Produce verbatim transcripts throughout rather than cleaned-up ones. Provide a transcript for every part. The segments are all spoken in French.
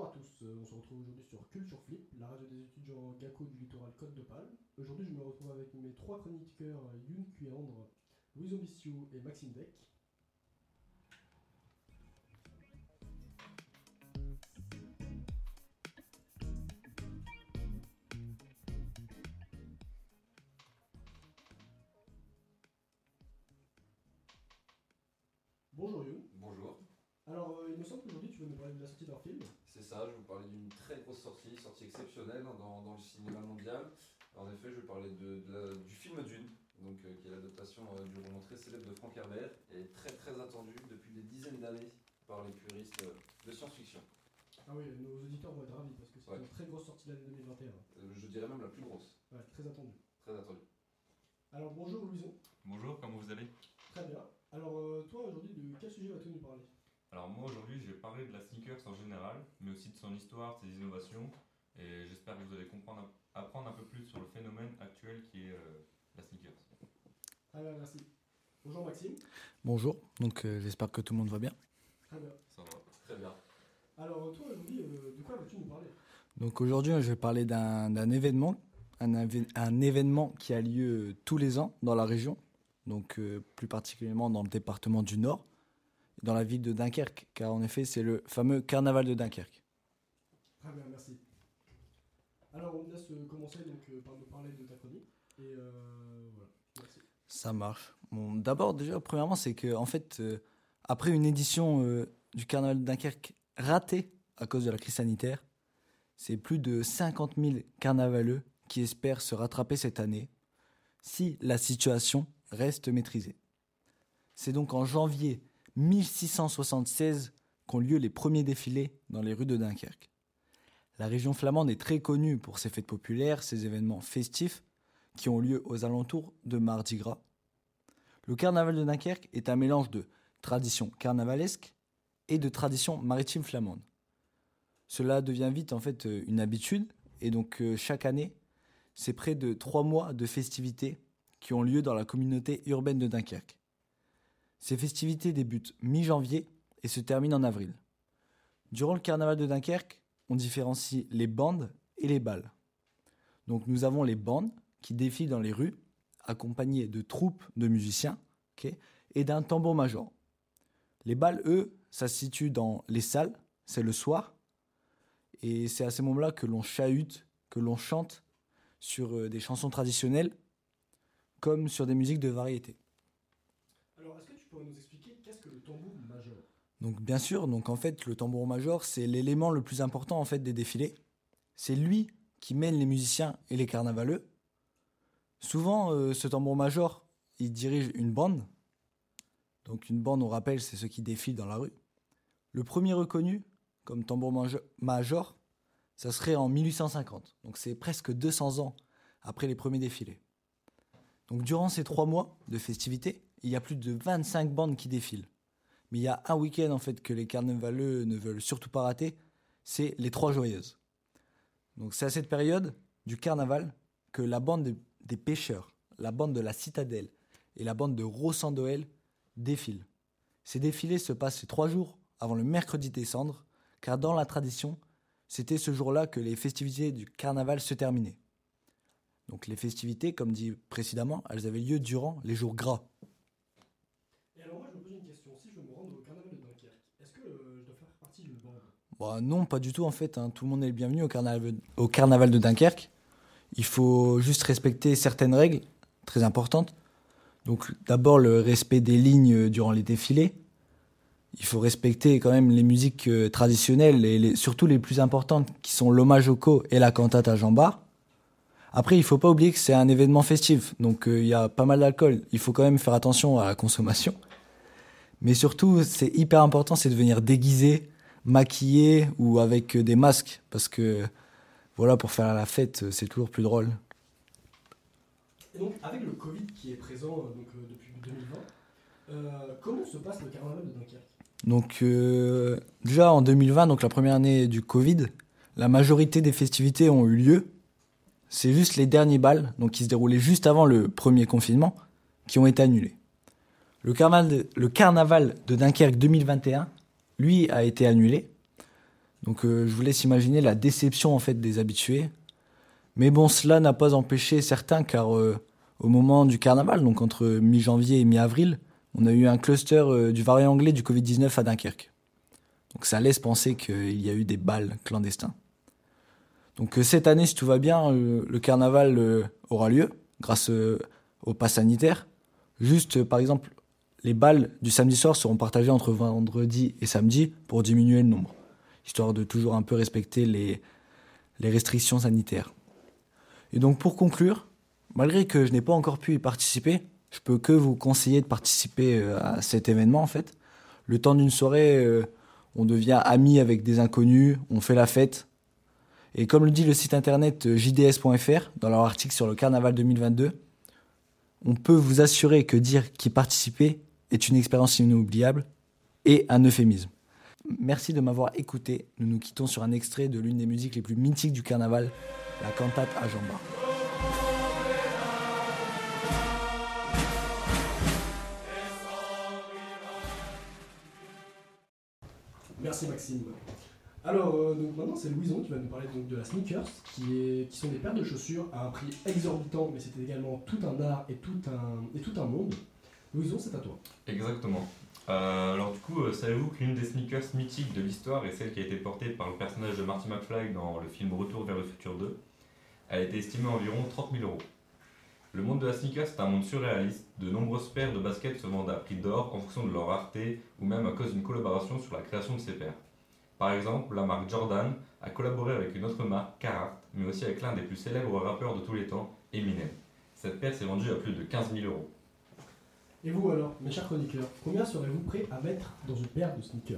Bonjour à tous, euh, on se retrouve aujourd'hui sur Culture Flip, la radio des étudiants GACO du littoral Côte d'Opale. Aujourd'hui je me retrouve avec mes trois chroniqueurs Youn Cuandre, Louis Ombiciou et Maxime Beck. Bonjour Youn. Bonjour. Alors euh, il me semble qu'aujourd'hui tu veux nous parler de la sortie d'un film. C'est ça, je vais vous parler d'une très grosse sortie, sortie exceptionnelle dans, dans le cinéma mondial. En effet, je vais parler de, de la- du film Dune, donc, euh, qui est l'adaptation euh, du roman très célèbre de Frank Herbert, et très très attendu depuis des dizaines d'années par les puristes euh, de science-fiction. Ah oui, nos auditeurs vont être ravis parce que c'est Ouais. une très grosse sortie de l'année deux mille vingt et un. Euh, je dirais même la plus grosse, Ouais, très attendu. très attendue. Alors bonjour Louison. Bonjour, comment vous allez? Très bien. Alors euh, toi aujourd'hui de quel sujet vas-tu nous parler? Alors moi aujourd'hui je vais parler de la sneakers en général, mais aussi de son histoire, de ses innovations, et j'espère que vous allez comprendre, un- apprendre un peu plus sur le phénomène actuel qui est euh, la sneakers. Très bien, merci. Bonjour Maxime. Bonjour, donc euh, j'espère que tout le monde va bien. Très bien. Ça va. Très bien. Alors toi aujourd'hui, euh, de quoi vas-tu nous parler? Donc aujourd'hui, je vais parler d'un d'un événement, un, éve- un événement qui a lieu euh, tous les ans dans la région, donc euh, plus particulièrement dans le département du Nord, dans la ville de Dunkerque, car en effet, c'est le fameux carnaval de Dunkerque. Très bien, merci. Alors on me laisse euh, commencer donc, euh, par nous parler de ta chronique. Et euh, voilà, merci. Ça marche. Bon, d'abord, déjà, premièrement, c'est que en fait, euh, après une édition euh, du carnaval de Dunkerque ratée à cause de la crise sanitaire, c'est plus de cinquante mille carnavaleux qui espèrent se rattraper cette année si la situation reste maîtrisée. C'est donc en janvier mille six cent soixante-seize qu'ont lieu les premiers défilés dans les rues de Dunkerque. La région flamande est très connue pour ses fêtes populaires, ses événements festifs qui ont lieu aux alentours de Mardi Gras. Le carnaval de Dunkerque est un mélange de tradition carnavalesque et de tradition maritime flamande. Cela devient vite en fait euh, une habitude et donc euh, chaque année, c'est près de trois mois de festivités qui ont lieu dans la communauté urbaine de Dunkerque. Ces festivités débutent mi-janvier et se terminent en avril. Durant le carnaval de Dunkerque, on différencie les bandes et les bals. Donc nous avons les bandes qui défilent dans les rues, accompagnées de troupes de musiciens, ok, et d'un tambour-major. Les bals, eux, ça se situe dans les salles, c'est le soir, et c'est à ces moments-là que l'on chahute, que l'on chante sur euh, des chansons traditionnelles, comme sur des musiques de variété. Alors est-ce que tu pourrais nous expliquer qu'est-ce que le tambour major? Donc bien sûr, donc en fait, le tambour-major, c'est l'élément le plus important en fait des défilés. C'est lui qui mène les musiciens et les carnavaleux. Souvent, euh, ce tambour-major, il dirige une bande. Donc une bande, on rappelle, c'est ceux qui défilent dans la rue. Le premier reconnu comme tambour-major, ça serait en mille huit cent cinquante. Donc c'est presque deux cents ans après les premiers défilés. Donc durant ces trois mois de festivités, il y a plus de vingt-cinq bandes qui défilent. Mais il y a un week-end en fait que les carnavaleux ne veulent surtout pas rater, c'est les Trois Joyeuses. Donc c'est à cette période du carnaval que la bande des, des pêcheurs, la bande de la Citadelle et la bande de Rossandoël défilent. Ces défilés se passent ces trois jours avant le mercredi des Cendres, car dans la tradition, c'était ce jour-là que les festivités du carnaval se terminaient. Donc les festivités, comme dit précédemment, elles avaient lieu durant les jours gras. Et alors moi je me pose une question, si je veux me rendre au carnaval de Dunkerque, est-ce que euh, je dois faire partie d'une bande? Bah non, pas du tout en fait, hein. Tout le monde est le bienvenu au carnaval, au carnaval de Dunkerque. Il faut juste respecter certaines règles très importantes. Donc d'abord le respect des lignes durant les défilés. Il faut respecter quand même les musiques euh, traditionnelles et les, surtout les plus importantes qui sont l'hommage au co et la cantate à Jean Bart. Après, il faut pas oublier que c'est un événement festif, donc euh, il y a pas mal d'alcool. Il faut quand même faire attention à la consommation. Mais surtout, c'est hyper important, c'est de venir déguisé, maquillé ou avec euh, des masques, parce que voilà, pour faire la fête, euh, c'est toujours plus drôle. Et donc avec le Covid qui est présent euh, donc, euh, depuis deux mille vingt, euh, comment se passe le carnaval de Dunkerque? Donc euh, déjà en deux mille vingt, donc la première année du Covid, la majorité des festivités ont eu lieu. C'est juste les derniers bals, donc qui se déroulaient juste avant le premier confinement, qui ont été annulés. Le carnaval de, le carnaval de Dunkerque deux mille vingt et un, lui, a été annulé. Donc euh, je vous laisse imaginer la déception en fait des habitués. Mais bon, cela n'a pas empêché certains car euh, au moment du carnaval, donc entre mi-janvier et mi-avril, on a eu un cluster euh, du variant anglais du covid dix-neuf à Dunkerque. Donc ça laisse penser qu'il y a eu des bals clandestins. Donc euh, cette année, si tout va bien, euh, le carnaval euh, aura lieu grâce euh, au pass sanitaire. Juste, euh, par exemple, les bals du samedi soir seront partagés entre vendredi et samedi pour diminuer le nombre, histoire de toujours un peu respecter les, les restrictions sanitaires. Et donc pour conclure, malgré que je n'ai pas encore pu y participer, je peux que vous conseiller de participer euh, à cet événement en fait. Le temps d'une soirée, euh, on devient amis avec des inconnus, on fait la fête. Et comme le dit le site internet j d s point f r dans leur article sur le carnaval deux mille vingt-deux, on peut vous assurer que dire qu'y participer est une expérience inoubliable et un euphémisme. Merci de m'avoir écouté. Nous nous quittons sur un extrait de l'une des musiques les plus mythiques du carnaval, la cantate à Jamba. Merci Maxime. Alors, euh, donc maintenant c'est Louison qui va nous parler donc de la sneakers, qui, est, qui sont des paires de chaussures à un prix exorbitant, mais c'était également tout un art et tout un, et tout un monde. Louison, c'est à toi. Exactement. Euh, alors du coup, euh, savez-vous qu'une des sneakers mythiques de l'histoire est celle qui a été portée par le personnage de Marty McFly dans le film Retour vers le futur deux. Elle a été estimée à environ trente mille euros. Le monde de la sneaker, c'est un monde surréaliste. De nombreuses paires de baskets se vendent à prix d'or en fonction de leur rareté ou même à cause d'une collaboration sur la création de ces paires. Par exemple, la marque Jordan a collaboré avec une autre marque, Carhartt, mais aussi avec l'un des plus célèbres rappeurs de tous les temps, Eminem. Cette paire s'est vendue à plus de quinze mille euros. Et vous alors, mes chers chroniqueurs, combien serez-vous prêts à mettre dans une paire de sneakers?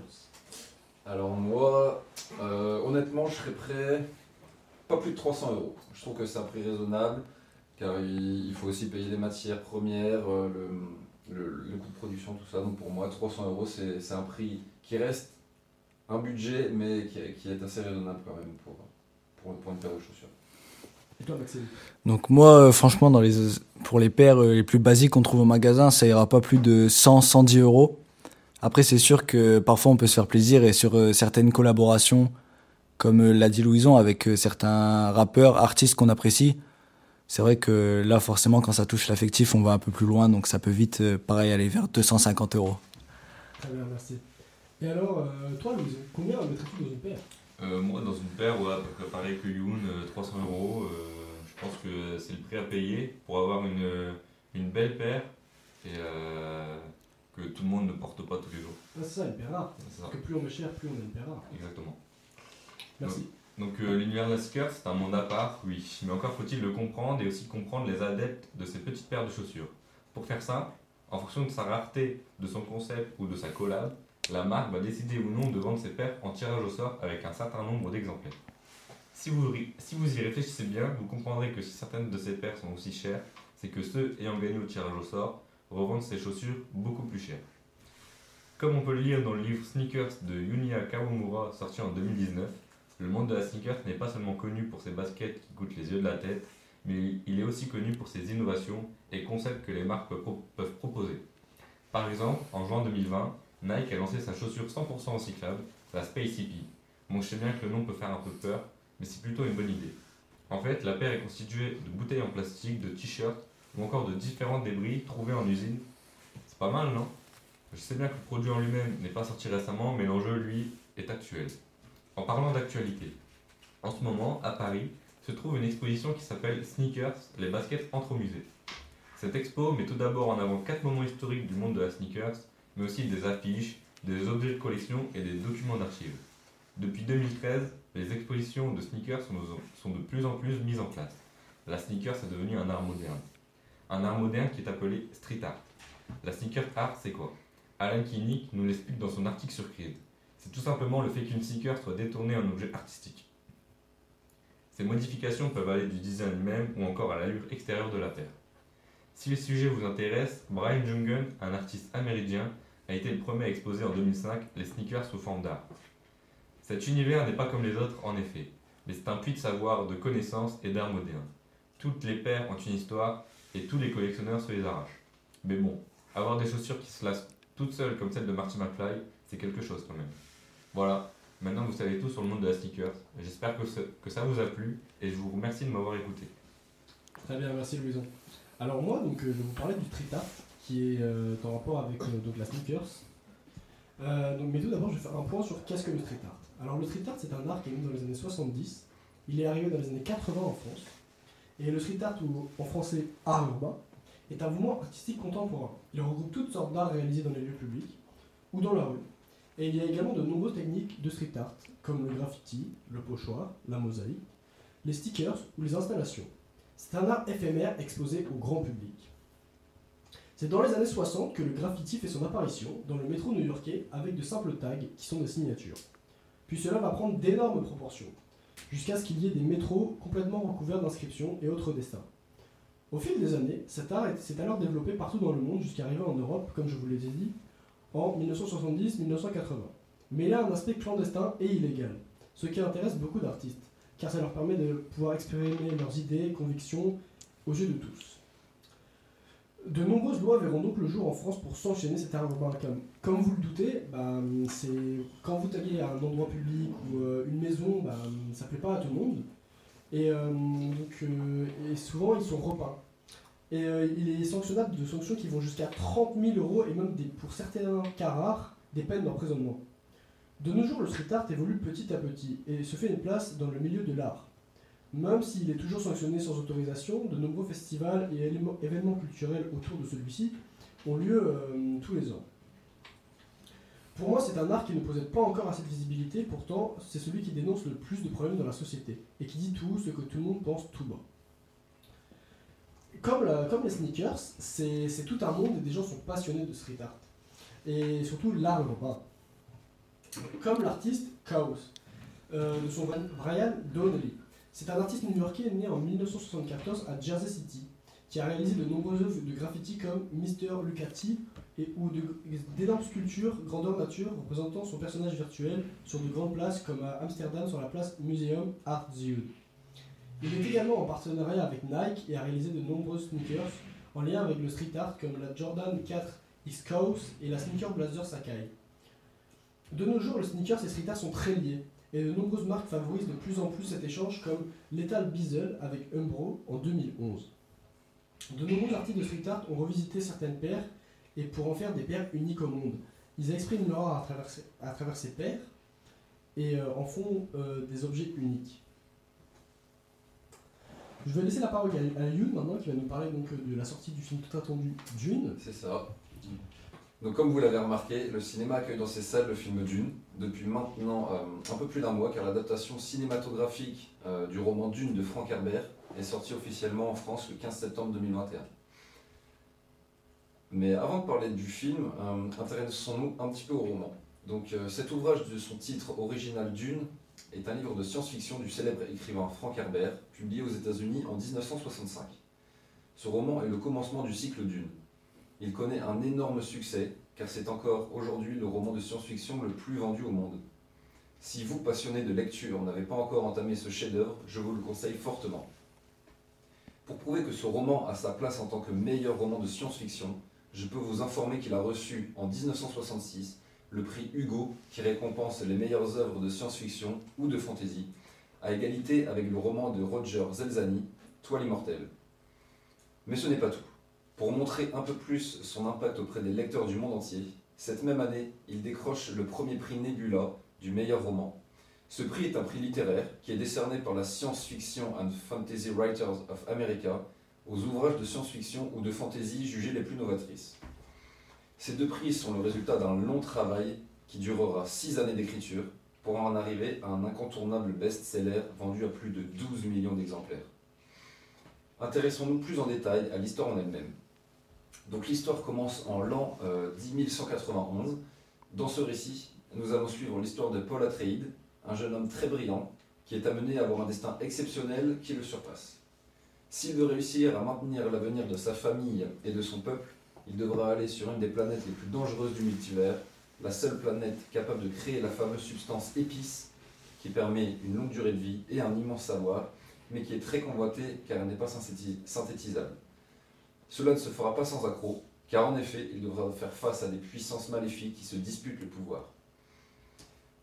Alors moi, euh, honnêtement, je serais prêt, pas plus de trois cents euros. Je trouve que c'est un prix raisonnable, car il, il faut aussi payer les matières premières, euh, le, le, le coût de production, tout ça. Donc pour moi, trois cents euros, c'est c'est un prix qui reste un budget, mais qui, qui est assez raisonnable quand même pour, pour, pour une paire de chaussures. Et toi Maxime? Donc moi, euh, franchement, dans les, pour les paires euh, les plus basiques qu'on trouve au magasin, ça ira pas plus de cent à cent dix euros. Après, c'est sûr que parfois on peut se faire plaisir et sur euh, certaines collaborations, comme euh, l'a dit Louison, avec euh, certains rappeurs, artistes qu'on apprécie, c'est vrai que là, forcément, quand ça touche l'affectif, on va un peu plus loin, donc ça peut vite, euh, pareil, aller vers deux cent cinquante euros. Très bien, merci. Et alors, euh, toi Louison, combien mettrais-tu dans une paire? Euh, moi, dans une paire, ouais, à peu près pareil que Youn, euh, trois cents euros, euh, je pense que c'est le prix à payer pour avoir une, une belle paire et euh, que tout le monde ne porte pas tous les jours. Ah, c'est ça, une paire rare. C'est ça. Parce que plus on met cher, plus on a une paire rare. Exactement. Merci. Donc euh, l'univers de la sneaker, c'est un monde à part, oui, mais encore faut-il le comprendre et aussi comprendre les adeptes de ces petites paires de chaussures. Pour faire ça, en fonction de sa rareté, de son concept ou de sa collab, la marque va décider ou non de vendre ses paires en tirage au sort avec un certain nombre d'exemplaires. Si vous, si vous y réfléchissez bien, vous comprendrez que si certaines de ces paires sont aussi chères, c'est que ceux ayant gagné au tirage au sort revendent ces chaussures beaucoup plus chères. Comme on peut le lire dans le livre Sneakers de Yunya Kawamura sorti en deux mille dix-neuf, le monde de la sneaker n'est pas seulement connu pour ses baskets qui coûtent les yeux de la tête, mais il est aussi connu pour ses innovations et concepts que les marques peuvent proposer. Par exemple, en juin deux mille vingt, Nike a lancé sa chaussure cent pour cent recyclable, la Space Hippie. Bon, je sais bien que le nom peut faire un peu peur, mais c'est plutôt une bonne idée. En fait, la paire est constituée de bouteilles en plastique, de t-shirts ou encore de différents débris trouvés en usine. C'est pas mal, non? Je sais bien que le produit en lui-même n'est pas sorti récemment, mais l'enjeu, lui, est actuel. En parlant d'actualité, en ce moment, à Paris, se trouve une exposition qui s'appelle Sneakers, les baskets entrent au musée. Cette expo met tout d'abord en avant quatre moments historiques du monde de la sneakers, mais aussi des affiches, des objets de collection et des documents d'archives. Depuis deux mille treize, les expositions de sneakers sont, sont de plus en plus mises en place. La sneakers est devenu un art moderne. Un art moderne qui est appelé street art. La sneaker art, c'est quoi? Alan Kinnick nous l'explique dans son article sur Creed. C'est tout simplement le fait qu'une sneaker soit détournée en objet artistique. Ces modifications peuvent aller du design même ou encore à l'allure extérieure de la paire. Si le sujet vous intéresse, Brian Jungen, un artiste américain, a été le premier à exposer en deux mille cinq les sneakers sous forme d'art. Cet univers n'est pas comme les autres en effet, mais c'est un puits de savoir, de connaissances et d'art moderne. Toutes les paires ont une histoire et tous les collectionneurs se les arrachent. Mais bon, avoir des chaussures qui se lassent toutes seules comme celle de Marty McFly, c'est quelque chose quand même. Voilà, Maintenant, vous savez tout sur le monde de la sneaker. J'espère que, ce- que ça vous a plu et je vous remercie de m'avoir écouté. Très bien, merci Louison. Alors moi, donc, euh, je vais vous parler du street art, qui est euh, en rapport avec euh, donc, la sneakers. Euh, donc, mais tout d'abord, je vais faire un point sur qu'est-ce que le street art. Alors le street art, c'est un art qui est né dans les années soixante-dix. Il est arrivé dans les années quatre-vingts en France. Et le street art, ou en français art urbain, est un mouvement artistique contemporain. Il regroupe toutes sortes d'arts réalisés dans les lieux publics ou dans la rue. Et il y a également de nombreuses techniques de street art, comme le graffiti, le pochoir, la mosaïque, les stickers ou les installations. C'est un art éphémère exposé au grand public. C'est dans les années soixante que le graffiti fait son apparition dans le métro new-yorkais avec de simples tags qui sont des signatures. Puis cela va prendre d'énormes proportions, jusqu'à ce qu'il y ait des métros complètement recouverts d'inscriptions et autres destins. Au fil des années, cet art s'est alors développé partout dans le monde jusqu'à arriver en Europe, comme je vous l'ai dit, en mille neuf cent soixante-dix à mille neuf cent quatre-vingts. Mais il a un aspect clandestin et illégal, ce qui intéresse beaucoup d'artistes, car ça leur permet de pouvoir exprimer leurs idées et convictions aux yeux de tous. De nombreuses lois verront donc le jour en France pour sanctionner cet art urbain. Comme, comme vous le doutez, bah, c'est, quand vous taguez à un endroit public ou euh, une maison, bah, ça ne plaît pas à tout le monde. Et, euh, donc, euh, et souvent, ils sont repeints. Et euh, il est sanctionnable de sanctions qui vont jusqu'à trente mille euros et même des, pour certains cas rares, des peines d'emprisonnement. De nos jours, le street art évolue petit à petit et se fait une place dans le milieu de l'art. Même s'il est toujours sanctionné sans autorisation, de nombreux festivals et éléments- événements culturels autour de celui-ci ont lieu euh, tous les ans. Pour moi, c'est un art qui ne possède pas encore assez de visibilité, pourtant c'est celui qui dénonce le plus de problèmes dans la société et qui dit tout ce que tout le monde pense tout bas. Comme, la- comme les sneakers, c'est c'est tout un monde et des gens sont passionnés de street art. Et surtout l'art urbain. Comme l'artiste Chaos, euh, de son vrai Brian Donnelly. C'est un artiste new-yorkais né en mille neuf cent soixante-quatorze à Jersey City, qui a réalisé de nombreuses œuvres de graffiti comme mister Lucati et, ou de- d'énormes sculptures grandeur nature représentant son personnage virtuel sur de grandes places comme à Amsterdam sur la place Museum Art Zuid. Il est également en partenariat avec Nike et a réalisé de nombreuses sneakers en lien avec le street art comme la Jordan quatre X Chaos et la sneaker Blazer Sakai. De nos jours, le sneakers et street art sont très liés. Et de nombreuses marques favorisent de plus en plus cet échange comme Lethal Beazle avec Umbro en deux mille onze. De nombreux artistes de street art ont revisité certaines paires et pour en faire des paires uniques au monde. Ils expriment leur art à travers ces, à travers ces paires et euh, en font euh, des objets uniques. Je vais laisser la parole à, à Youn maintenant qui va nous parler donc, de la sortie du film tout attendu Dune. C'est ça. Donc comme vous l'avez remarqué, le cinéma accueille dans ses salles le film Dune depuis maintenant euh, un peu plus d'un mois car l'adaptation cinématographique euh, du roman Dune de Frank Herbert est sortie officiellement en France le quinze septembre deux mille vingt et un. Mais avant de parler du film, euh, intéressons-nous un petit peu au roman. Donc euh, cet ouvrage de son titre original Dune est un livre de science-fiction du célèbre écrivain Frank Herbert, publié aux États-Unis en dix-neuf cent soixante-cinq. Ce roman est le commencement du cycle Dune. Il connaît un énorme succès, car c'est encore aujourd'hui le roman de science-fiction le plus vendu au monde. Si vous, passionnés de lecture, n'avez pas encore entamé ce chef-d'œuvre, je vous le conseille fortement. Pour prouver que ce roman a sa place en tant que meilleur roman de science-fiction, je peux vous informer qu'il a reçu en dix-neuf cent soixante-six le prix Hugo qui récompense les meilleures œuvres de science-fiction ou de fantasy, à égalité avec le roman de Roger Zelazny, Toile immortelle. Mais ce n'est pas tout. Pour montrer un peu plus son impact auprès des lecteurs du monde entier, cette même année, il décroche le premier prix Nebula du meilleur roman. Ce prix est un prix littéraire qui est décerné par la Science Fiction and Fantasy Writers of America aux ouvrages de science-fiction ou de fantasy jugés les plus novatrices. Ces deux prix sont le résultat d'un long travail qui durera six années d'écriture pour en arriver à un incontournable best-seller vendu à plus de douze millions d'exemplaires. Intéressons-nous plus en détail à l'histoire en elle-même. Donc l'histoire commence en l'an euh, dix mille cent quatre-vingt-onze. Dans ce récit, nous allons suivre l'histoire de Paul Atreides, un jeune homme très brillant qui est amené à avoir un destin exceptionnel qui le surpasse. S'il veut réussir à maintenir l'avenir de sa famille et de son peuple, il devra aller sur une des planètes les plus dangereuses du multivers, la seule planète capable de créer la fameuse substance épice qui permet une longue durée de vie et un immense savoir, mais qui est très convoitée car elle n'est pas synthétisable. Cela ne se fera pas sans accroc, car en effet, il devra faire face à des puissances maléfiques qui se disputent le pouvoir.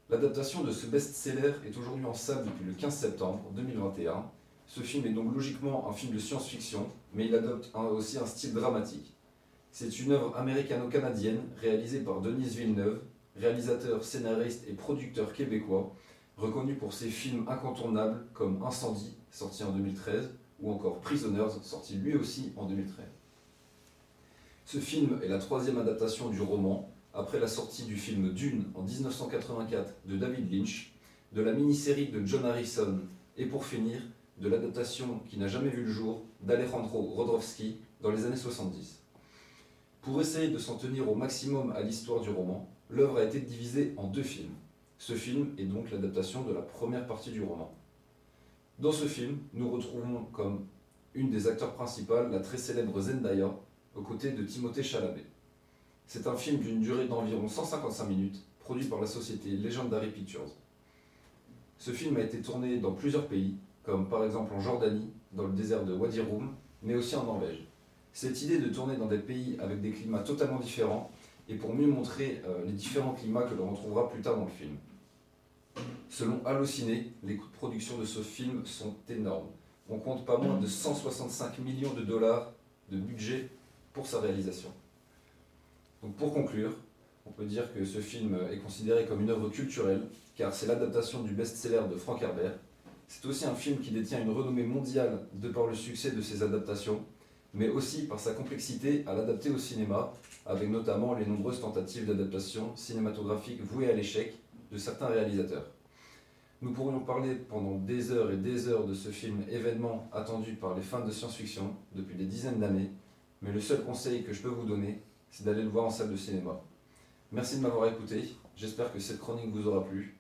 L'adaptation de ce best-seller est aujourd'hui en salle depuis le quinze septembre deux mille vingt et un. Ce film est donc logiquement un film de science-fiction, mais il adopte un- aussi un style dramatique. C'est une œuvre américano-canadienne réalisée par Denise Villeneuve, réalisateur, scénariste et producteur québécois, reconnu pour ses films incontournables comme Incendie, sorti en deux mille treize, ou encore Prisoners, sorti lui aussi en deux mille treize. Ce film est la troisième adaptation du roman, après la sortie du film Dune en dix-neuf cent quatre-vingt-quatre de David Lynch, de la mini-série de John Harrison, et pour finir, de l'adaptation qui n'a jamais vu le jour d'Alejandro Jodorowsky dans les années soixante-dix. Pour essayer de s'en tenir au maximum à l'histoire du roman, l'œuvre a été divisée en deux films. Ce film est donc l'adaptation de la première partie du roman. Dans ce film, nous retrouvons comme une des acteurs principales la très célèbre Zendaya, aux côtés de Timothée Chalamet. C'est un film d'une durée d'environ cent cinquante-cinq minutes, produit par la société Legendary Pictures. Ce film a été tourné dans plusieurs pays, comme par exemple en Jordanie, dans le désert de Wadi Rum, mais aussi en Norvège. Cette idée de tourner dans des pays avec des climats totalement différents est pour mieux montrer euh, les différents climats que l'on retrouvera plus tard dans le film. Selon Allociné, les coûts de production de ce film sont énormes. On compte pas moins de cent soixante-cinq millions de dollars de budget pour sa réalisation. Donc pour conclure, on peut dire que ce film est considéré comme une œuvre culturelle, car c'est l'adaptation du best-seller de Frank Herbert. C'est aussi un film qui détient une renommée mondiale de par le succès de ses adaptations, mais aussi par sa complexité à l'adapter au cinéma, avec notamment les nombreuses tentatives d'adaptation cinématographique vouées à l'échec de certains réalisateurs. Nous pourrions parler pendant des heures et des heures de ce film événement attendu par les fans de science-fiction depuis des dizaines d'années, mais le seul conseil que je peux vous donner, c'est d'aller le voir en salle de cinéma. Merci de m'avoir écouté, j'espère que cette chronique vous aura plu.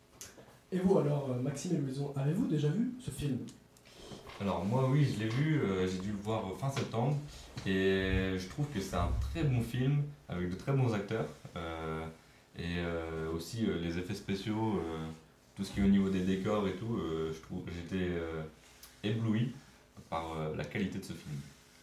Et vous alors, euh, Maxime et Louison, avez-vous déjà vu ce film? Alors moi oui, je l'ai vu, euh, j'ai dû le voir fin septembre et je trouve que c'est un très bon film avec de très bons acteurs euh, et euh, aussi euh, les effets spéciaux, euh, tout ce qui est au niveau des décors et tout, euh, je trouve j'étais euh, ébloui par euh, la qualité de ce film.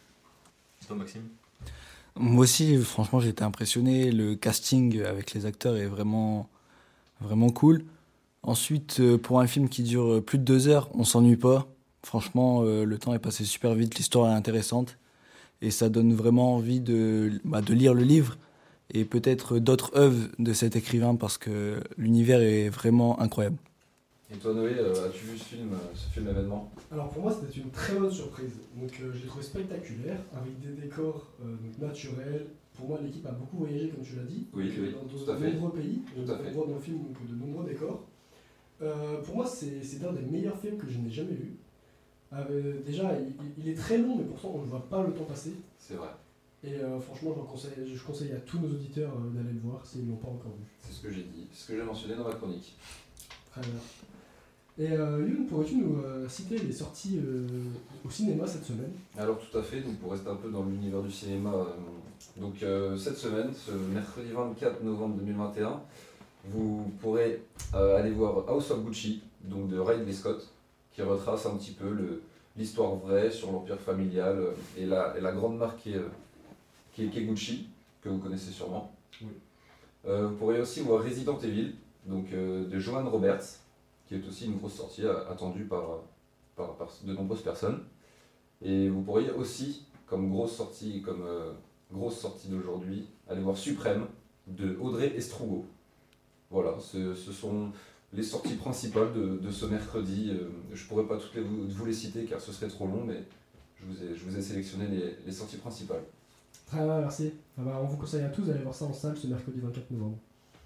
Et toi Maxime? Moi aussi, franchement, j'ai été impressionné. Le casting avec les acteurs est vraiment, vraiment cool. Ensuite, euh, pour un film qui dure plus de deux heures, on s'ennuie pas. Franchement, euh, le temps est passé super vite, l'histoire est intéressante. Et ça donne vraiment envie de, bah, de lire le livre et peut-être d'autres œuvres de cet écrivain parce que l'univers est vraiment incroyable. Et toi Noé, euh, as-tu vu ce film, euh, ce film événement? Alors pour moi c'était une très bonne surprise. Donc euh, je l'ai trouvé spectaculaire, avec des décors euh, donc, naturels. Pour moi l'équipe a beaucoup voyagé comme tu l'as dit, Oui, donc, oui, dans, tout dans à de fait. nombreux pays. Tout Donc, à fait. on voit dans le film donc, de nombreux décors. Euh, pour moi c'est c'est un des meilleurs films que je n'ai jamais vu. Euh, déjà il, il est très long mais pourtant on ne voit pas le temps passer. C'est vrai, Et euh, franchement je, conseille, je conseille à tous nos auditeurs euh, d'aller le voir s'ils ne l'ont pas encore vu. c'est ce que j'ai dit, c'est ce que j'ai mentionné dans ma chronique. Très bien. Et euh, Youn, pourrais-tu nous euh, citer les sorties euh, au cinéma cette semaine? Alors tout à fait, donc pour rester un peu dans l'univers du cinéma, euh, donc euh, cette semaine, ce mercredi vingt-quatre novembre deux mille vingt et un, vous pourrez euh, aller voir House of Gucci, donc de Ridley Scott, qui retrace un petit peu le- l'histoire vraie sur l'empire familial euh, et, la, et la grande marque qui est, euh, qui est- qui est Gucci, que vous connaissez sûrement. Oui. Euh, vous pourrez aussi voir Resident Evil, donc euh, de Joan Roberts, qui est aussi une grosse sortie euh, attendue par, par, par de nombreuses personnes. Et vous pourriez aussi, comme grosse sortie, comme euh, grosse sortie d'aujourd'hui, aller voir Suprême de Audrey Estrugo. Voilà, ce, ce sont les sorties principales de, de ce mercredi. Euh, je ne pourrais pas toutes les, vous, vous les citer car ce serait trop long, mais je vous ai, je vous ai sélectionné les, les sorties principales. Très bien, merci. Ah bah, on vous conseille à tous d'aller voir ça en salle ce mercredi vingt-quatre novembre.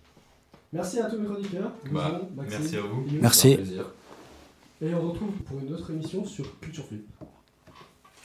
Merci à tous mes chroniqueurs. Bah, Louison, Maxime, merci à vous. et Youn. Merci. C'est un plaisir. Et on se retrouve pour une autre émission sur Culture Flip.